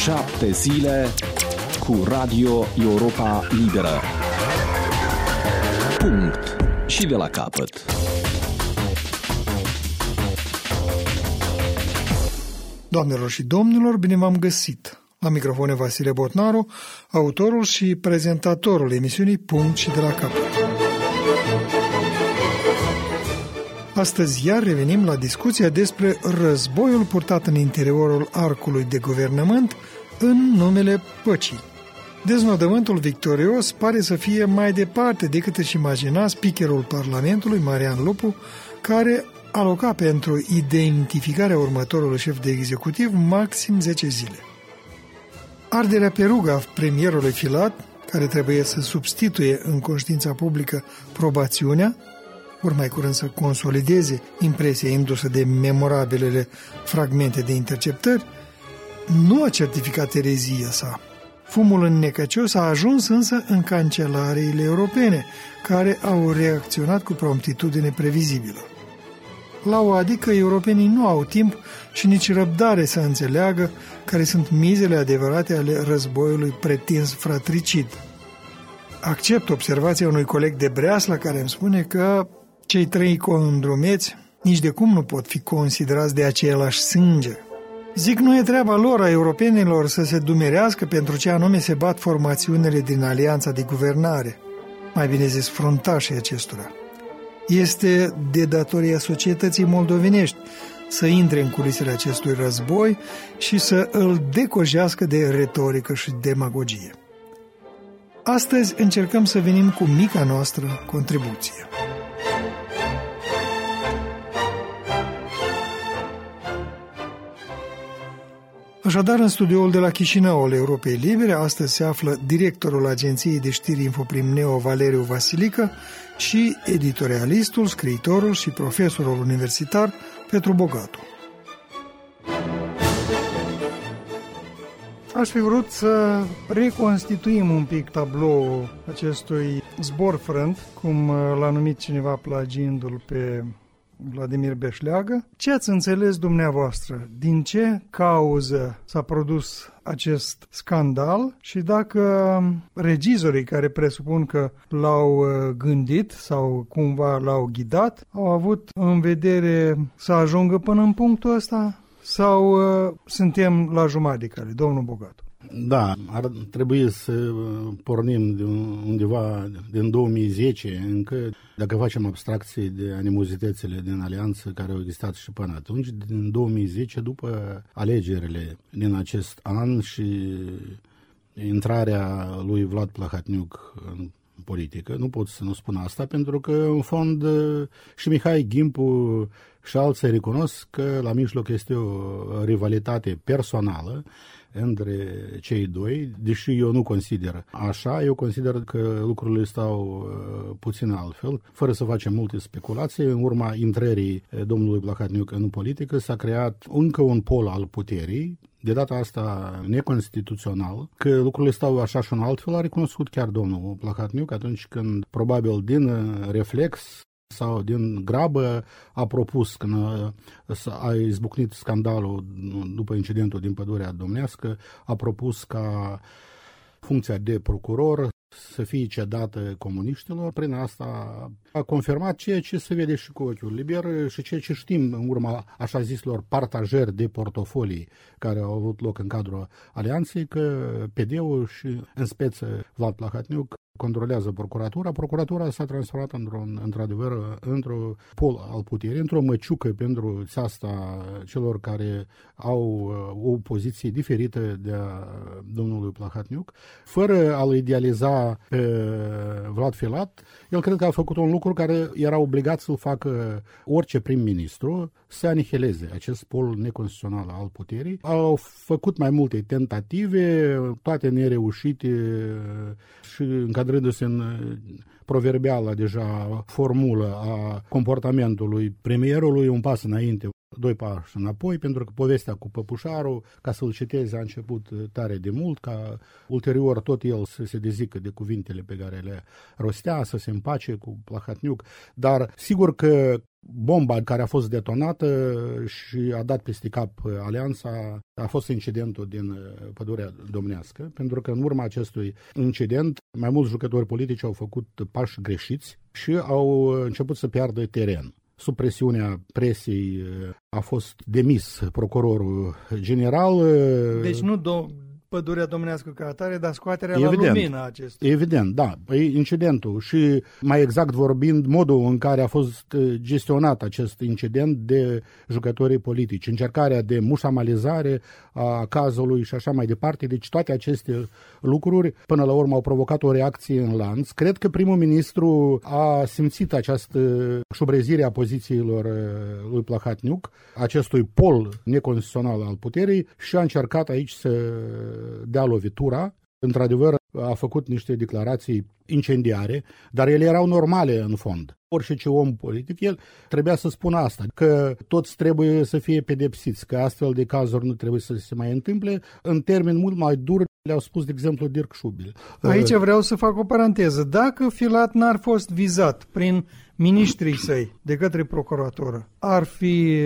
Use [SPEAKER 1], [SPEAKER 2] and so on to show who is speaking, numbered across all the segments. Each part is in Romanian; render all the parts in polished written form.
[SPEAKER 1] 7 zile cu Radio Europa Liberă. Punct. Și de la capăt.
[SPEAKER 2] Doamnelor și domnilor, bine v-am găsit! La microfon Vasile Botnaru, autorul și prezentatorul emisiunii Punct și de la capăt. Astăzi iar revenim la discuția despre războiul purtat în interiorul arcului de guvernământ în numele păcii. Deznodământul victorios pare să fie mai departe decât își imagina speakerul Parlamentului, Marian Lupu, care aloca pentru identificarea următorului șef de executiv maxim 10 zile. Arderea pe rugă a premierului Filat, care trebuie să substituie în conștiința publică probațiunea, ori mai curând să consolideze impresia indusă de memorabilele fragmente de interceptări, nu a certificat erezia sa. Fumul înnecăcios a ajuns însă în cancelariile europene, care au reacționat cu promptitudine previzibilă. La o adică europenii nu au timp și nici răbdare să înțeleagă care sunt mizele adevărate ale războiului pretins fratricid. Accept observația unui coleg de Breasla care îmi spune că cei trei condrumeți nici de cum nu pot fi considerați de același sânge. Zic, nu e treaba lor a europenilor să se dumerească pentru ce anume se bat formațiunile din alianța de guvernare, mai bine zis fruntașii acestora. Este de datoria societății moldovenești să intre în culisele acestui război și să îl decojească de retorică și demagogie. Astăzi încercăm să venim cu mica noastră contribuție. Așadar, în studioul de la Chișinău al Europei Libere, astăzi se află directorul agenției de știri Infoprim Neo, Valeriu Vasilică, și editorialistul, scriitorul și profesorul universitar Petru Bogatu. Aș fi vrut să reconstituim un pic tabloul acestui zborfrânt, cum l-a numit cineva plagiindu-l pe Vladimir Beșleagă. Ce ați înțeles dumneavoastră? Din ce cauză s-a produs acest scandal și dacă regizorii care presupun că l-au gândit sau cumva l-au ghidat au avut în vedere să ajungă până în punctul ăsta sau suntem la jumătate de cale, domnul Bogatu?
[SPEAKER 3] Da, ar trebui să pornim de undeva din 2010, încă, dacă facem abstracție de animozitățile din alianță care au existat și până atunci, din 2010, după alegerile din acest an și intrarea lui Vlad Plahotniuc în politică, nu pot să nu spun asta, pentru că, în fond, și Mihai Gimpu și alții recunosc că la mijloc este o rivalitate personală între cei doi, deși eu nu consider așa, eu consider că lucrurile stau puțin altfel, fără să facem multe speculații. În urma intrării domnului Plahotniuc în politică s-a creat încă un pol al puterii, de data asta neconstituțional, că lucrurile stau așa și în altfel, a recunoscut chiar domnul Plahotniuc atunci când, probabil din reflex sau din grabă, a propus, când a izbucnit scandalul după incidentul din Pădurea Domnească, a propus ca funcția de procuror să fie cedată comuniștilor. Prin asta a confirmat ceea ce se vede și cu ochiul liber și ceea ce știm în urma așa zislor partajări de portofolii care au avut loc în cadrul alianței, că PD-ul și în speță Vlad Plahotniuc controlează procuratura. Procuratura s-a transformat într-adevăr într-un pol al puterii, într-o măciucă pentru țeasta celor care au o poziție diferită de a domnului Plahotniuc. Fără a-l idealiza pe Vlad Filat, el cred că a făcut un lucru care era obligat să-l facă orice prim-ministru, să anihileze acest pol neconstituțional al puterii. Au făcut mai multe tentative, toate nereușite și încadrându-se în proverbiala deja formulă a comportamentului premierului, un pas înainte, doi pași înapoi, pentru că povestea cu Păpușarul, ca să-l citeze, a început tare de mult, ca ulterior tot el să se dezică de cuvintele pe care le rostea, să se împace cu Plahotniuc, dar sigur că Bomba care a fost detonată și a dat peste cap alianța a fost incidentul din Pădurea Domnească, pentru că în urma acestui incident mai mulți jucători politici au făcut pași greșiți și au început să piardă teren. Sub presiunea presiei a fost demis procurorul general.
[SPEAKER 2] Deci nu Pădurea Domnească ca atare, dar scoaterea la lumină acestui.
[SPEAKER 3] Evident, da. Incidentul și, mai exact vorbind, modul în care a fost gestionat acest incident de jucătorii politici, încercarea de mușamalizare a cazului și așa mai departe. Deci toate aceste lucruri, până la urmă, au provocat o reacție în lanț. Cred că primul ministru a simțit această șubrezire a pozițiilor lui Plahotniuc, acestui pol neconstituțional al puterii, și a încercat aici să dea lovitura. Într-adevăr, a făcut niște declarații incendiare, dar ele erau normale în fond. Orice ce om politic, el trebuia să spună asta, că toți trebuie să fie pedepsiți, că astfel de cazuri nu trebuie să se mai întâmple. În termeni mult mai duri le-au spus, de exemplu, Dirk Schubil.
[SPEAKER 2] Aici vreau să fac o paranteză. Dacă Filat n-ar fost vizat prin miniștrii săi de către procuratură, ar fi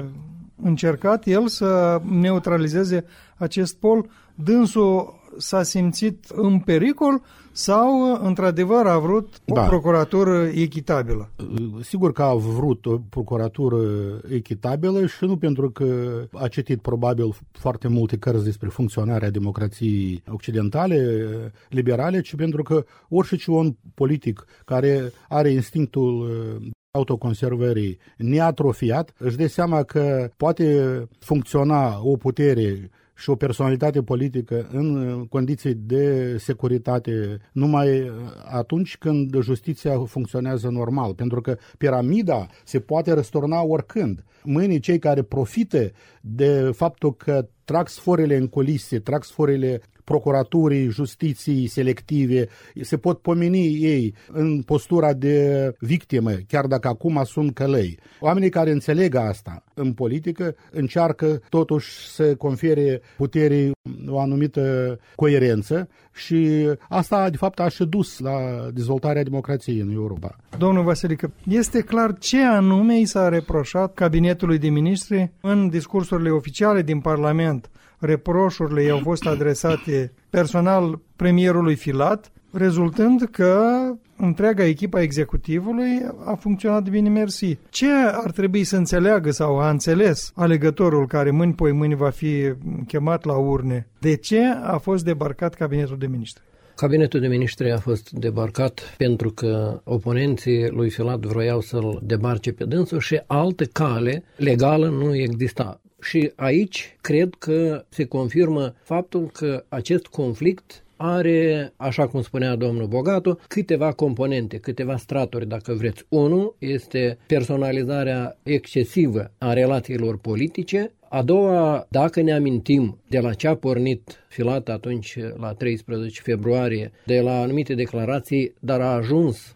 [SPEAKER 2] încercat el să neutralizeze acest pol? Dânsul s-a simțit în pericol sau, într-adevăr, a vrut o procuratură echitabilă?
[SPEAKER 3] Sigur că a vrut o procuratură echitabilă și nu pentru că a citit probabil foarte multe cărți despre funcționarea democrației occidentale, liberale, ci pentru că orice om politic care are instinctul autoconservării neatrofiat își dă seama că poate funcționa o putere și o personalitate politică în condiții de securitate numai atunci când justiția funcționează normal, pentru că piramida se poate răsturna oricând. Mâine cei care profită de faptul că trag sforile în culise, trag sforile procuraturii, justiției selective, se pot pomeni ei în postura de victime, chiar dacă acum sunt călăi. Oamenii care înțeleg asta în politică încearcă totuși să confere puterii o anumită coerență și asta, de fapt, a și dus la dezvoltarea democrației în Europa.
[SPEAKER 2] Domnul Vasilică, este clar ce anume i s-a reproșat cabinetului de ministri în discursurile oficiale din Parlament? Reproșurile i-au fost adresate personal premierului Filat, rezultând că întreaga echipa executivului a funcționat bine, mersi. Ce ar trebui să înțeleagă sau a înțeles alegătorul care mâini va fi chemat la urne? De ce a fost debarcat cabinetul de ministri?
[SPEAKER 4] Cabinetul de ministri a fost debarcat pentru că oponenții lui Filat vroiau să-l debarce pe dânsul și altă cale legală nu exista. Și aici cred că se confirmă faptul că acest conflict are, așa cum spunea domnul Bogatu, câteva componente, câteva straturi, dacă vreți. Unul este personalizarea excesivă a relațiilor politice. A doua, dacă ne amintim de la ce a pornit Filat atunci, la 13 februarie, de la anumite declarații, dar a ajuns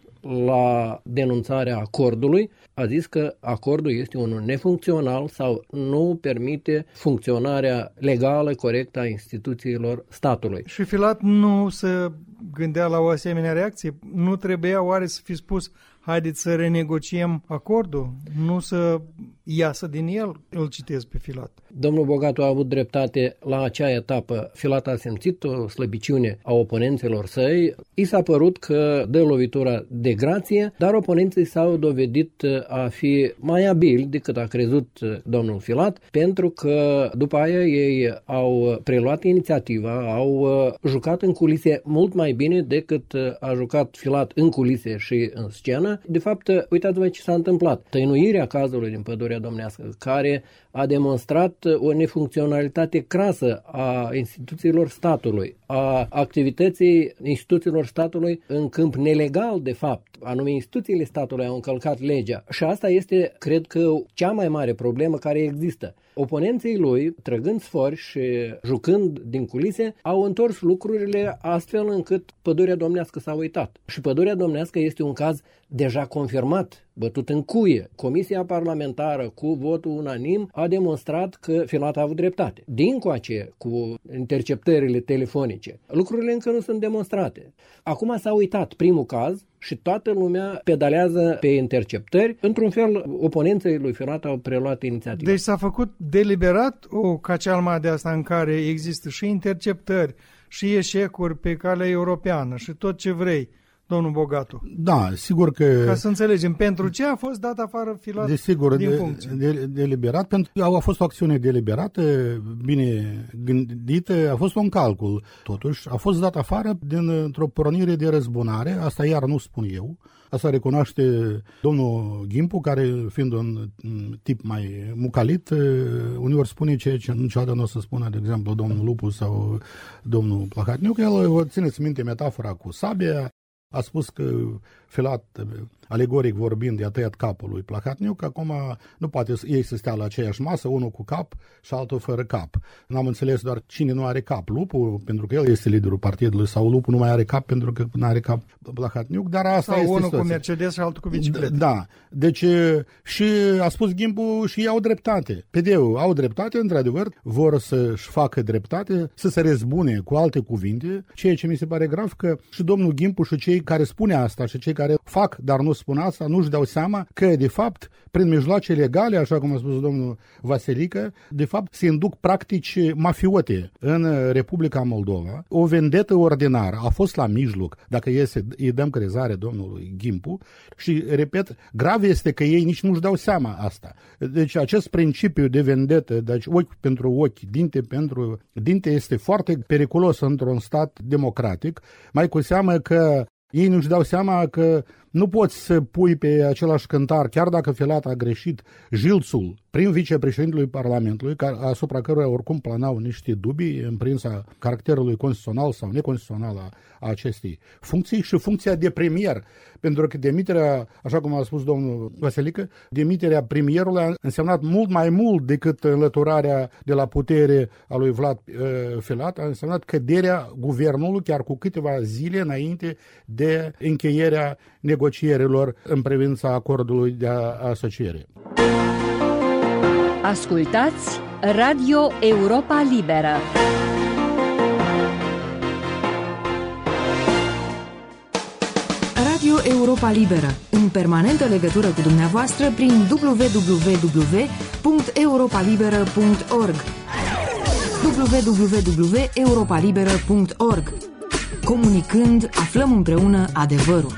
[SPEAKER 4] la denunțarea acordului, a zis că acordul este unul nefuncțional sau nu permite funcționarea legală, corectă a instituțiilor statului.
[SPEAKER 2] Și Filat nu se gândea la o asemenea reacție? Nu trebuia oare să fi spus haideți să renegociem acordul? Nu să iasă din el? Îl citesc pe Filat.
[SPEAKER 4] Domnul Bogatu a avut dreptate la acea etapă. Filat a simțit o slăbiciune a oponenților săi. I s-a părut că dă lovitura de grație, dar oponenții s-au dovedit a fi mai abili decât a crezut domnul Filat, pentru că după aia ei au preluat inițiativa, au jucat în culise mult mai bine decât a jucat Filat în culise și în scenă. De fapt, uitați-vă ce s-a întâmplat. Tăinuirea cazului din Pădurea Domnească, care a demonstrat o nefuncționalitate crasă a instituțiilor statului, a activității instituțiilor statului în câmp nelegal, de fapt. Anume, instituțiile statului au încălcat legea. Și asta este, cred că, cea mai mare problemă care există. Oponenții lui, trăgând sfori și jucând din culise, au întors lucrurile astfel încât Pădurea Domnească s-a uitat. Și Pădurea Domnească este un caz deja confirmat bătut în cuie. Comisia parlamentară, cu votul unanim, a demonstrat că Filat a avut dreptate. Dincoace, cu interceptările telefonice, lucrurile încă nu sunt demonstrate. Acum s-a uitat primul caz și toată lumea pedalează pe interceptări. Într-un fel, oponenții lui Filat au preluat inițiativa.
[SPEAKER 2] Deci s-a făcut deliberat o cacealma de asta în care există și interceptări, și eșecuri pe calea europeană și tot ce vrei, domnul Bogatu.
[SPEAKER 3] Da, sigur că...
[SPEAKER 2] Ca să înțelegem, pentru ce a fost dat afară Filat din funcție?
[SPEAKER 3] Deliberat, pentru că a fost o acțiune deliberată, bine gândită, a fost un calcul. Totuși, a fost dat afară dintr-o pornire de răzbunare, asta iar nu spun eu, asta recunoaște domnul Ghimpu, care fiind un tip mai mucalit, uneori spune ceea ce niciodată nu o să spună, de exemplu, domnul Lupu sau domnul Plahotniuc. El, țineți minte metafora cu sabia, a spus că Filat, alegoric vorbind, i-a tăiat capul lui Plahotniuc, acum nu poate ei să stea la aceeași masă, unul cu cap și altul fără cap. N-am înțeles doar cine nu are cap, Lupu, pentru că el este liderul partidului, sau Lupu nu mai are cap pentru că nu are cap Plahotniuc, dar asta
[SPEAKER 2] sau
[SPEAKER 3] este
[SPEAKER 2] unul
[SPEAKER 3] situația.
[SPEAKER 2] cu Mercedes și altul cu bicicletă.
[SPEAKER 3] Da, deci și a spus Ghimpu și ei au dreptate. PD-ul au dreptate, într-adevăr, vor să-și facă dreptate, să se răzbune, cu alte cuvinte, ceea ce mi se pare grav că și domnul Ghimpu și cei care spune asta și cei care fac, dar nu spun asta, nu-și dau seama că, de fapt, prin mijloace legale, așa cum a spus domnul Vasilică, de fapt, se induc practici mafiote în Republica Moldova. O vendetă ordinară a fost la mijloc, dacă îi dăm crezare domnului Ghimpu, și, repet, grav este că ei nici nu-și dau seama asta. Deci acest principiu de vendetă, deci ochi pentru ochi, dinte pentru dinte, este foarte periculos într-un stat democratic, mai cu seamă că ei nu-și dau seama că nu poți să pui pe același cântar, chiar dacă Filat a greșit, Jilțul, prim vicepreședintelui Parlamentului, asupra căruia oricum planau niște dubii în privința caracterului constituțional sau neconstituțional a acestei funcții, și funcția de premier, pentru că demiterea, așa cum a spus domnul Vasilică, demiterea premierului a însemnat mult mai mult decât înlăturarea de la putere a lui Vlad Filat, a însemnat căderea guvernului chiar cu câteva zile înainte de încheierea negocierilor în privința acordului de asociere.
[SPEAKER 5] Ascultați Radio Europa Liberă. Radio Europa Liberă, în permanentă legătură cu dumneavoastră prin www.europalibera.org www.europalibera.org. Comunicând, aflăm împreună adevărul.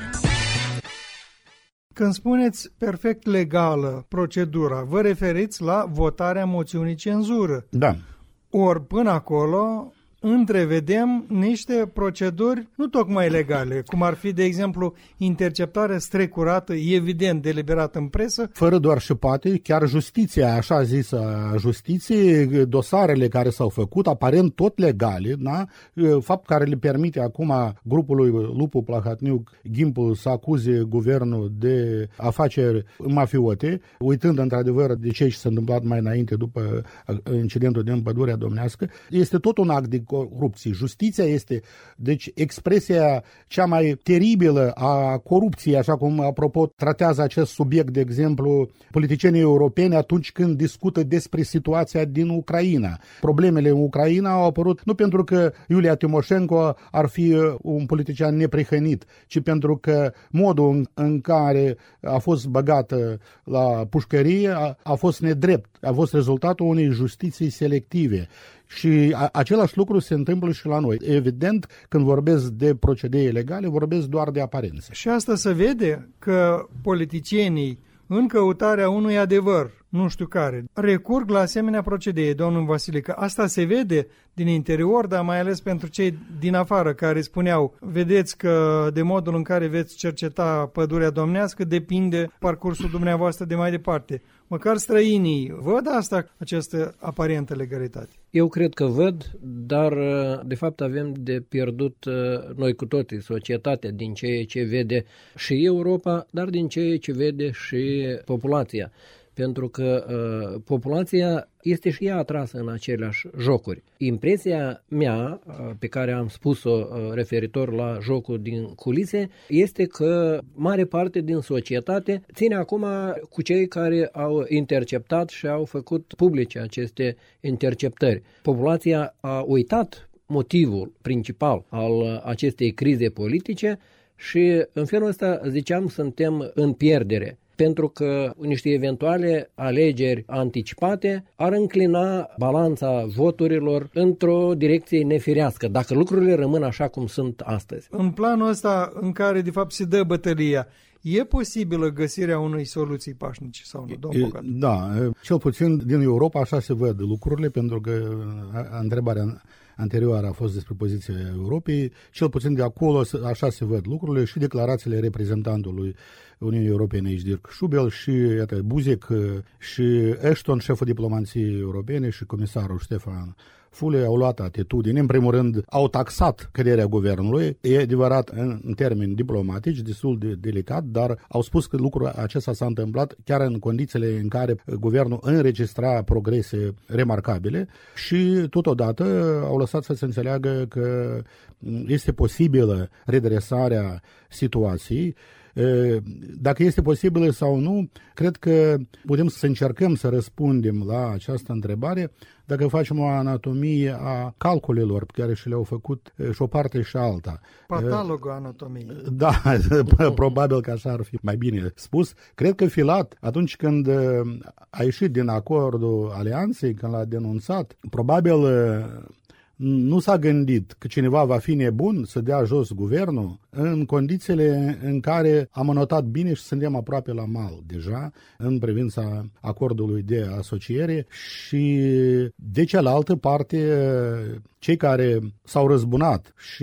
[SPEAKER 2] Când spuneți perfect legală procedura, vă referiți la votarea moțiunii cenzură.
[SPEAKER 3] Da.
[SPEAKER 2] Ori până acolo întrevedem niște proceduri nu tocmai legale, cum ar fi, de exemplu, interceptare strecurată, evident deliberată în presă.
[SPEAKER 3] Fără doar și poate, chiar justiția, așa zisă justiție, dosarele care s-au făcut, aparent tot legale, da? Fapt care le permite acum grupului Lupu, Plahotniuc, Ghimpu să acuze guvernul de afaceri mafiote, uitând într-adevăr de ce s-a întâmplat mai înainte după incidentul din Pădurea Domnească, este tot un act de corupție. Justiția este, deci, expresia cea mai teribilă a corupției, așa cum, apropo, tratează acest subiect, de exemplu, politicienii europeni atunci când discută despre situația din Ucraina. Problemele în Ucraina au apărut nu pentru că Iulia Timoșenko ar fi un politician neprihănit, ci pentru că modul în care a fost băgată la pușcărie a fost nedrept, a fost rezultatul unei justiții selective. Și același lucru se întâmplă și la noi. Evident, când vorbesc de procedee legale, vorbesc doar de aparențe.
[SPEAKER 2] Și asta se vede că politicienii, în căutarea unui adevăr, nu știu care, recurg la asemenea procedee, domnul Vasilică. Asta se vede din interior, dar mai ales pentru cei din afară care spuneau, vedeți că de modul în care veți cerceta Pădurea Domnească depinde parcursul dumneavoastră de mai departe. Măcar străinii văd asta, această aparentă legalitate.
[SPEAKER 4] Eu cred că văd, dar de fapt avem de pierdut noi cu toții, societatea, din ceea ce vede și Europa, dar din ceea ce vede și populația. pentru că populația este și ea atrasă în aceleași jocuri. Impresia mea, pe care am spus-o referitor la jocul din culise, este că mare parte din societate ține acum cu cei care au interceptat și au făcut publice aceste interceptări. Populația a uitat motivul principal al acestei crize politice și în felul ăsta, ziceam, suntem în pierdere, pentru că niște eventuale alegeri anticipate ar înclina balanța voturilor într-o direcție nefirească, dacă lucrurile rămân așa cum sunt astăzi.
[SPEAKER 2] În planul ăsta în care de fapt se dă bătălia, e posibilă găsirea unei soluții pașnice sau nu, domnul Bogat?
[SPEAKER 3] Da, cel puțin din Europa așa se văd lucrurile, pentru că întrebarea anterioară a fost despre poziția Europei, cel puțin de acolo așa se văd lucrurile și declarațiile reprezentantului Uniunii Europene aici, Dirk Schubel, și Buzek și Ashton, șeful diplomației europene, și comisarul Stefan Füle au luat atitudine. În primul rând, au taxat căderea guvernului, e adevărat în termeni diplomatici, destul de delicat, dar au spus că lucrul acesta s-a întâmplat chiar în condițiile în care guvernul înregistra progrese remarcabile și totodată au lăsat să se înțeleagă că este posibilă redresarea situației. Dacă este posibil sau nu, cred că putem să încercăm să răspundem la această întrebare dacă facem o anatomie a calculelor pe care și le-au făcut și o parte și alta.
[SPEAKER 2] Patalogul anatomie.
[SPEAKER 3] Da, probabil că așa ar fi mai bine spus. Cred că Filat, atunci când a ieșit din acordul alianței, când l-a denunțat, probabil nu s-a gândit că cineva va fi nebun să dea jos guvernul în condițiile în care am notat bine și suntem aproape la mal deja în privința acordului de asociere și de cealaltă parte cei care s-au răzbunat și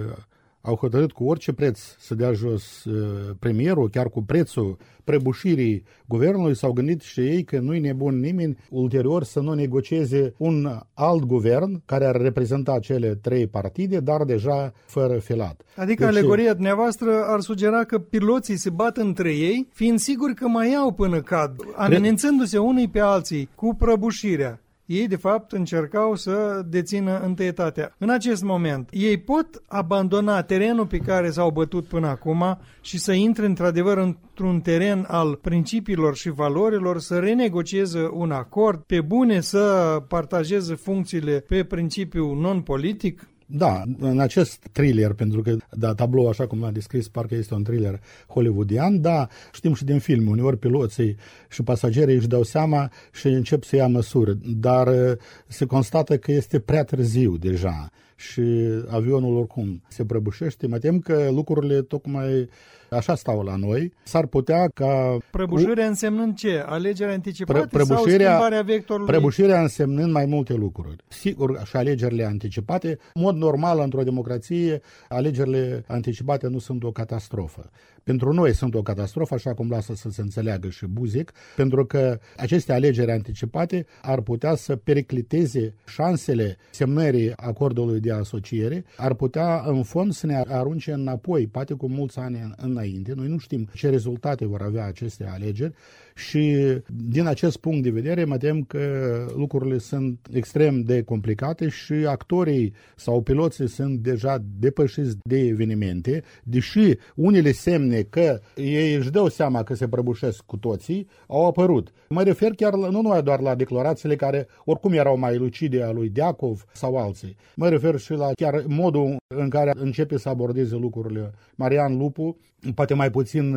[SPEAKER 3] au hotărât cu orice preț să dea jos premierul, chiar cu prețul prăbușirii guvernului, s-au gândit și ei că nu-i nebun nimeni ulterior să nu negocieze un alt guvern care ar reprezenta cele trei partide, dar deja fără Filat.
[SPEAKER 2] Adică alegoria dumneavoastră ar sugera că piloții se bat între ei, fiind siguri că mai iau până cad, amenințându-se unii pe alții cu prăbușirea. Ei, de fapt, încercau să dețină întâietatea. În acest moment, ei pot abandona terenul pe care s-au bătut până acum și să intre într-adevăr într-un teren al principiilor și valorilor, să renegocieze un acord, pe bune să partajeze funcțiile pe principiu non-politic?
[SPEAKER 3] Da, în acest thriller, pentru că tablou, așa cum l-a descris, parcă este un thriller hollywoodian, da, știm și din film, uneori piloții și pasagerii își dau seama și încep să ia măsuri, dar se constată că este prea târziu deja și avionul oricum se prăbușește. Mă tem că lucrurile tocmai așa stau la noi. S-ar putea ca...
[SPEAKER 2] Prăbușirea însemnând ce? Alegerea anticipate sau schimbarea vectorului?
[SPEAKER 3] Prăbușirea însemnând mai multe lucruri. Sigur, și alegerile anticipate. În mod normal, într-o democrație, alegerile anticipate nu sunt o catastrofă. Pentru noi sunt o catastrofă, așa cum lasă să se înțeleagă și Buzek, pentru că aceste alegeri anticipate ar putea să pericliteze șansele semnării acordului de asociere, ar putea în fond să ne arunce înapoi, poate cu mulți ani înainte. Noi nu știm ce rezultate vor avea aceste alegeri și din acest punct de vedere mă tem că lucrurile sunt extrem de complicate și actorii sau piloții sunt deja depășiți de evenimente, deși unele semne că ei își dau seama că se prăbușesc cu toții au apărut. Mă refer chiar nu numai doar la declarațiile care oricum erau mai lucide a lui Deacov sau alții. Mă refer și la chiar modul în care începe să abordeze lucrurile Marian Lupu, poate mai puțin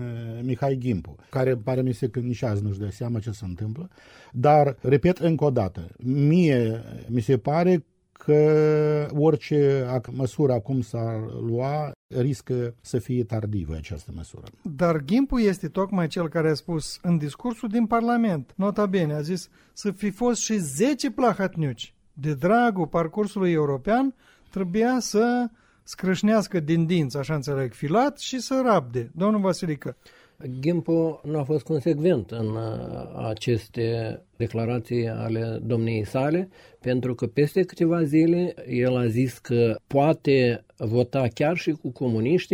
[SPEAKER 3] Mihai Gimpu, care pare mi se că nici azi nu-și dă seama ce se întâmplă. Dar, repet încă o dată, mie mi se pare că orice măsură acum s-ar lua riscă să fie tardivă această măsură.
[SPEAKER 2] Dar Gimpu este tocmai cel care a spus în discursul din Parlament, nota bene, a zis să fi fost și 10 plahatniuci. De dragul parcursului european trebuia să scrâșnească din dinți, așa înțeleg, Filat și să rabde. Domnul Vasilică.
[SPEAKER 4] Gimpu nu a fost consecvent în aceste declarații ale domniei sale, pentru că peste câteva zile el a zis că poate vota chiar și cu comuniștii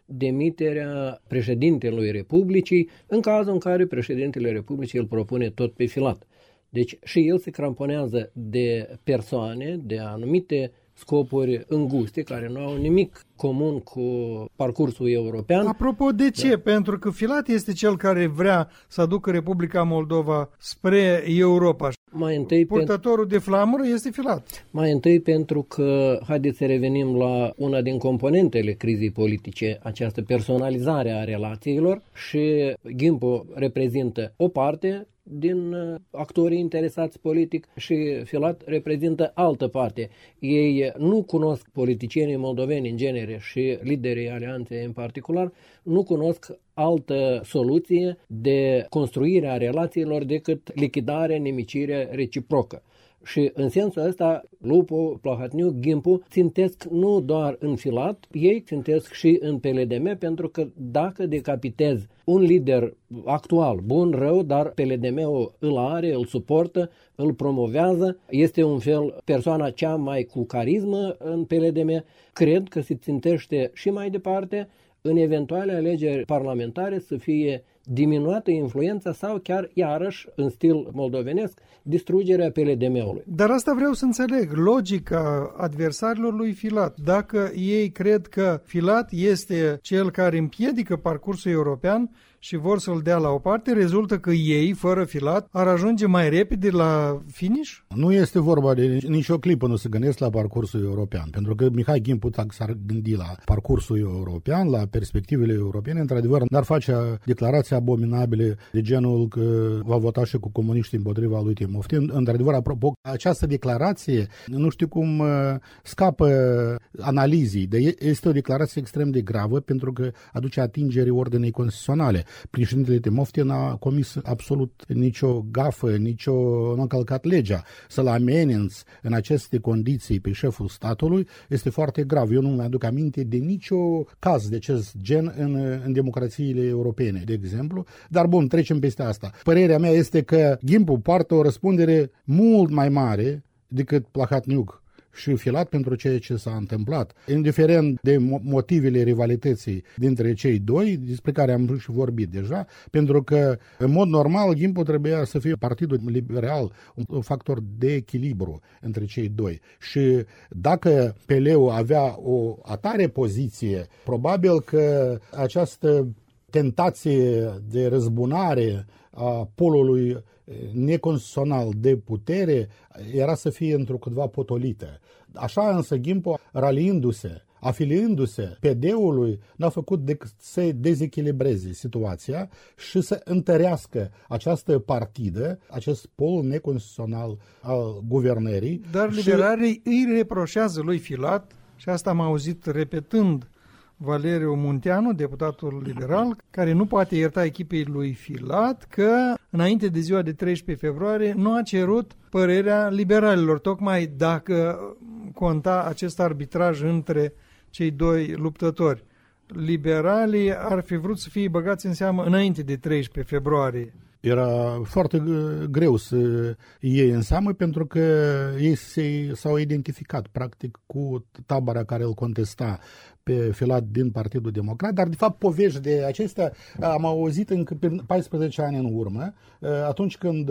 [SPEAKER 4] demiterea președintelui Republicii în cazul în care președintele Republicii îl propune tot pe Filat. Deci și el se cramponează de persoane, de anumite scopuri înguste, care nu au nimic comun cu parcursul european.
[SPEAKER 2] Apropo, de ce? Da. Pentru că Filat este cel care vrea să aducă Republica Moldova spre Europa.
[SPEAKER 4] Mai întâi
[SPEAKER 2] purtătorul de flamură este Filat.
[SPEAKER 4] Mai întâi pentru că, haideți să revenim la una din componentele crizei politice, această personalizare a relațiilor, și Ghimpu reprezintă o parte din actorii interesați politic și Filat reprezintă altă parte. Ei nu cunosc, politicienii moldoveni în genere și liderii alianței în particular, nu cunosc altă soluție de construire a relațiilor decât lichidare, nimicire reciprocă. Și în sensul ăsta, Lupu, Plahotniuc, Ghimpu țintesc nu doar în Filat, ei țintesc și în PLDM, pentru că dacă decapitezi un lider actual, bun, rău, dar PLDM-ul îl are, îl suportă, îl promovează, este un fel persoana cea mai cu carismă în PLDM, cred că se țintește și mai departe în eventuale alegeri parlamentare să fie diminuată influența sau chiar, iarăși, în stil moldovenesc, distrugerea PLDM-ului.
[SPEAKER 2] Dar asta vreau să înțeleg, logica adversarilor lui Filat. Dacă ei cred că Filat este cel care împiedică parcursul european și vor să-l dea la o parte, rezultă că ei, fără Filat, ar ajunge mai repede la finish?
[SPEAKER 3] Nu este vorba de nicio clipă nu se gândesc la parcursul european, pentru că Mihai Ghimpu s-ar gândi la parcursul european, la perspectivele europene, într-adevăr, n-ar face declarații abominabile de genul că va vota și cu comuniștii împotriva lui Timofte. Într-adevăr, apropo, această declarație, nu știu cum scapă analizii, dar este o declarație extrem de gravă pentru că aduce atingere ordinei constituționale. Președintele Timofte n-a comis absolut nicio gafă, nu a călcat legea. Să-l ameninți în aceste condiții pe șeful statului este foarte grav. Eu nu mi-aduc aminte de nicio caz de acest gen în democrațiile europene, de exemplu. Dar bun, trecem peste asta. Părerea mea este că Ghimpu poartă o răspundere mult mai mare decât Plahotniuc și Filat pentru ceea ce s-a întâmplat, indiferent de motivele rivalității dintre cei doi, despre care am și vorbit deja, pentru că, în mod normal, Ghimpu trebuia să fie Partidul Liberal, un factor de echilibru între cei doi. Și dacă PL-ul avea o atare poziție, probabil că această tentație de răzbunare a polului neconstituțional de putere era să fie întrucâtva potolită. Așa însă Ghimpu, raliindu-se, afiliindu-se PD-ului, n-a făcut decât să dezechilibreze situația și să întărească această partidă, acest pol neconstituțional al guvernării.
[SPEAKER 2] Dar liberalii îi reproșează lui Filat, și asta am auzit repetând Valeriu Munteanu, deputatul liberal, care nu poate ierta echipei lui Filat că, înainte de ziua de 13 februarie, nu a cerut părerea liberalilor, tocmai dacă conta acest arbitraj între cei doi luptători. Liberalii ar fi vrut să fie băgați în seamă înainte de 13 februarie.
[SPEAKER 3] Era foarte greu să iei în seamă pentru că ei s-au identificat practic cu tabăra care îl contesta pe Filat din Partidul Democrat, dar de fapt povești de acestea am auzit încă pe 14 ani în urmă, atunci când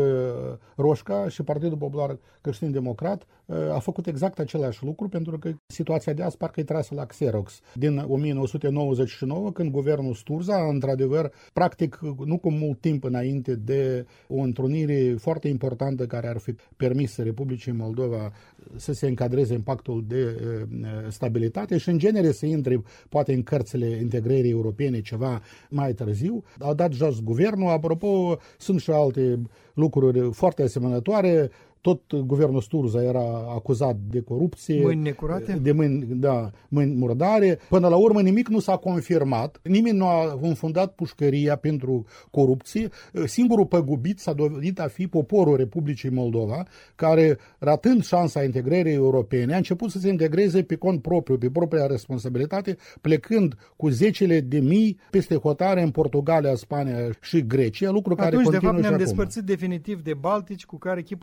[SPEAKER 3] Roșca și Partidul Popular Creștin Democrat a făcut exact același lucru, pentru că situația de azi parcă e trasă la Xerox din 1999, când guvernul Sturza, într-adevăr, practic nu cu mult timp înainte de o întrunire foarte importantă care ar fi permis Republicii Moldova să se încadreze în pactul de stabilitate și în genere să intre poate în cărțile integrării europene ceva mai târziu. Au dat jos guvernul. Apropo, sunt și alte lucruri foarte asemănătoare. Tot guvernul Sturza era acuzat de corupție.
[SPEAKER 2] Mâini necurate?
[SPEAKER 3] De mâini murdare. Până la urmă nimic nu s-a confirmat. Nimeni nu a înfundat pușcăria pentru corupție. Singurul păgubit s-a dovedit a fi poporul Republicii Moldova, care, ratând șansa integrării europene, a început să se integreze pe cont propriu, pe propria responsabilitate, plecând cu zecile de mii peste hotare în Portugalia, Spania și Grecia, lucru care continuă și acum.
[SPEAKER 2] Atunci, de fapt, ne-am despărțit definitiv de Baltici, cu care chipurile eram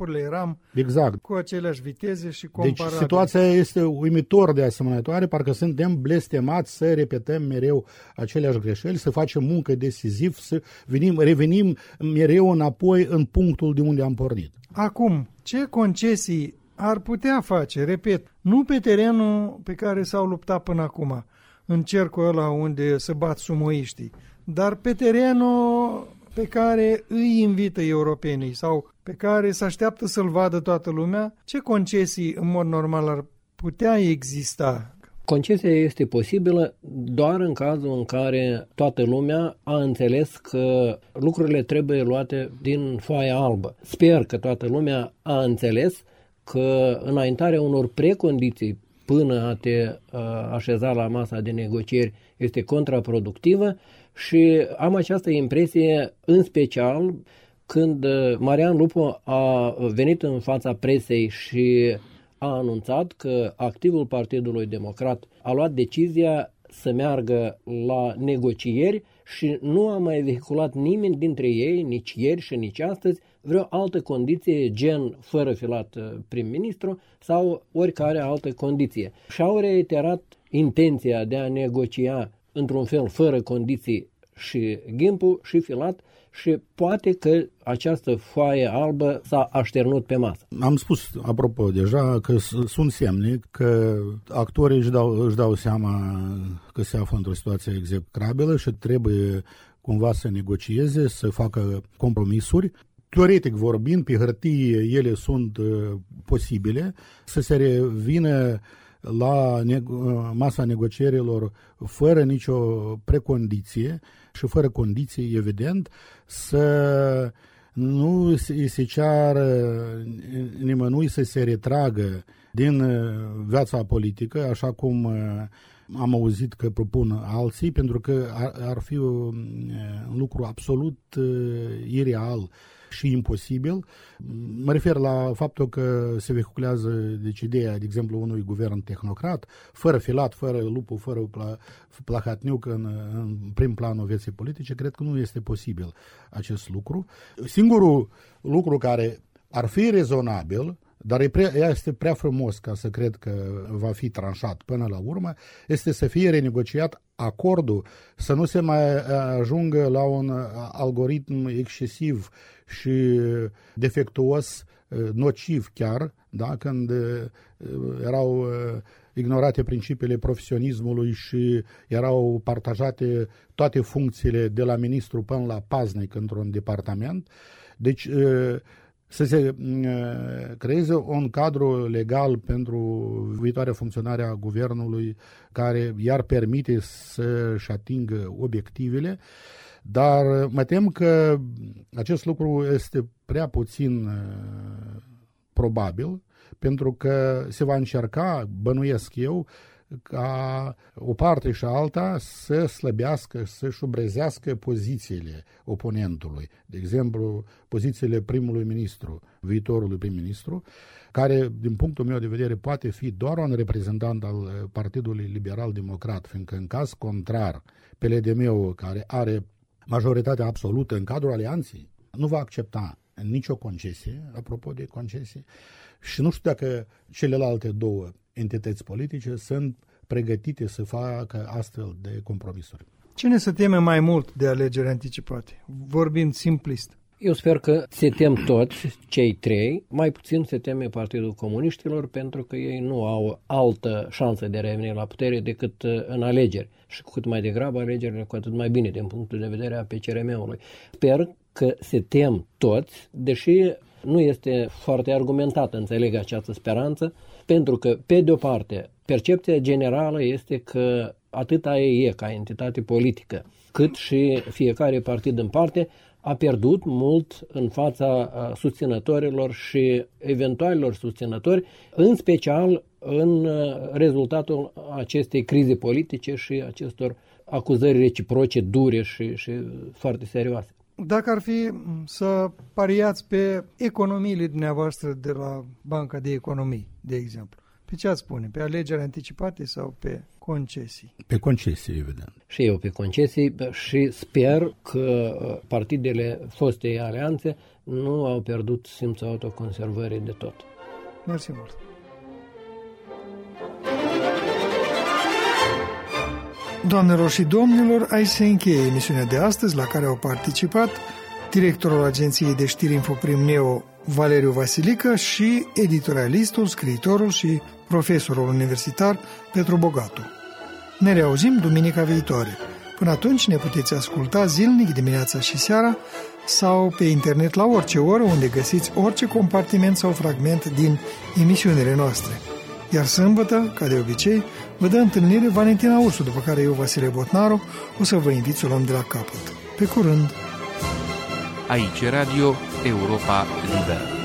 [SPEAKER 2] cam
[SPEAKER 3] exact.
[SPEAKER 2] cu aceleași viteze și comparabile.
[SPEAKER 3] Deci situația este uimitor de asemănătoare, parcă suntem blestemați să repetăm mereu aceleași greșeli, să facem muncă decisiv, să revenim mereu înapoi în punctul de unde am pornit.
[SPEAKER 2] Acum, ce concesii ar putea face, repet, nu pe terenul pe care s-au luptat până acum, în cercul ăla unde se bat sumoiștii, dar pe terenul pe care îi invită europenii sau pe care se așteaptă să-l vadă toată lumea, ce concesii în mod normal ar putea exista?
[SPEAKER 4] Concesia este posibilă doar în cazul în care toată lumea a înțeles că lucrurile trebuie luate din foaia albă. Sper că toată lumea a înțeles că înaintarea unor precondiții până a te așeza la masa de negocieri este contraproductivă și am această impresie în special când Marian Lupu a venit în fața presei și a anunțat că activul Partidului Democrat a luat decizia să meargă la negocieri și nu a mai vehiculat nimeni dintre ei, nici ieri și nici astăzi, vreo altă condiție, gen fără Filat prim-ministru sau oricare altă condiție. Și-au reiterat intenția de a negocia într-un fel fără condiții și Gimpu și Filat și poate că această foaie albă s-a așternut pe masă.
[SPEAKER 3] Am spus, apropo, deja că sunt semne că actorii își dau seama că se află într-o situație execrabilă și trebuie cumva să negocieze, să facă compromisuri. Teoretic vorbind, pe hârtie ele sunt posibile, să se revină la masa negocierilor fără nicio precondiție și fără condiții, evident, să nu se ceară nimănui să se retragă din viața politică, așa cum am auzit că propun alții, pentru că ar fi un lucru absolut ireal și imposibil. Mă refer la faptul că se vehiculează deci ideea, de exemplu, unui guvern tehnocrat, fără Filat, fără Lupu, fără Plahatniuc în prim planul vieții politice. Cred că nu este posibil acest lucru. Singurul lucru care ar fi rezonabil, dar este prea frumos ca să cred că va fi tranșat până la urmă, este să fie renegociat acordul, să nu se mai ajungă la un algoritm excesiv și defectuos, nociv chiar, da? Când erau ignorate principiile profesionismului și erau partajate toate funcțiile de la ministru până la paznic într-un departament. Deci să se creeze un cadru legal pentru viitoarea funcționare a guvernului care i-ar permite să-și atingă obiectivele, dar mă tem că acest lucru este prea puțin probabil, pentru că se va încerca, bănuiesc eu, ca o parte și alta să slăbească, să șubrezească pozițiile oponentului. De exemplu, pozițiile primului ministru, viitorului prim-ministru, care, din punctul meu de vedere, poate fi doar un reprezentant al Partidului Liberal-Democrat, fiindcă în caz contrar, PLDM-ul, care are majoritatea absolută în cadrul alianței, nu va accepta nicio concesie, apropo de concesie, și nu știu dacă celelalte două entități politice sunt pregătite să facă astfel de compromisuri.
[SPEAKER 2] Cine se teme mai mult de alegeri anticipate? Vorbind simplist.
[SPEAKER 4] Eu sper că se tem toți cei trei, mai puțin se teme Partidul Comuniștilor, pentru că ei nu au altă șansă de a reveni la putere decât în alegeri. Și cu cât mai degrabă alegerile, cu atât mai bine din punctul de vedere a PCRM-ului. Sper că se tem toți, deși nu este foarte argumentată, înțeleg această speranță, pentru că, pe de o parte, percepția generală este că atât AEE ca entitate politică, cât și fiecare partid în parte, a pierdut mult în fața susținătorilor și eventualilor susținători, în special în rezultatul acestei crize politice și acestor acuzări reciproce dure și foarte serioase.
[SPEAKER 2] Dacă ar fi să pariați pe economiile dumneavoastră de la Banca de Economii, de exemplu, Pe ce ați spune? Pe alegeri anticipate sau pe concesii?
[SPEAKER 3] Pe concesii, evident.
[SPEAKER 4] Și eu pe concesii și sper că partidele fostei alianțe nu au pierdut simțul autoconservării de tot.
[SPEAKER 2] Mersi mult! Doamnelor și domnilor, aici se încheie emisiunea de astăzi la care au participat directorul agenției de știri Infoprim Neo, Valeriu Vasilică, și editorialistul, scriitorul și profesorul universitar Petru Bogatu. Ne reauzim duminica viitoare. Până atunci ne puteți asculta zilnic dimineața și seara sau pe internet la orice oră unde găsiți orice compartiment sau fragment din emisiunile noastre. Iar sâmbătă, ca de obicei, vă dă întâlnire Valentina Ursu, după care eu, Vasile Botnaru, o să vă invit să o luăm de la capăt. Pe curând!
[SPEAKER 1] Aici Radio Europa Liberă.